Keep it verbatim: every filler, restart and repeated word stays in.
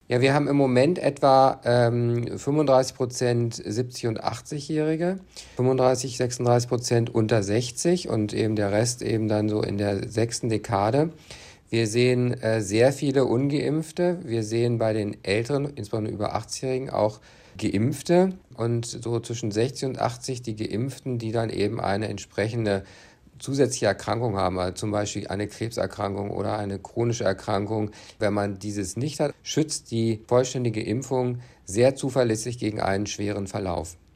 Ja, wir haben im Moment etwa ähm, fünfunddreißig Prozent siebzig- und achtzig-Jährige, fünfunddreißig, sechsunddreißig Prozent unter sechzig und eben der Rest eben dann so in der sechsten Dekade. Wir sehen äh, sehr viele Ungeimpfte. Wir sehen bei den Älteren, insbesondere über achtzig-Jährigen, auch Geimpfte und so zwischen sechzig und achtzig die Geimpften, die dann eben eine entsprechende zusätzliche Erkrankung haben, also zum Beispiel eine Krebserkrankung oder eine chronische Erkrankung. Wenn man dieses nicht hat, schützt die vollständige Impfung sehr zuverlässig gegen einen schweren Verlauf.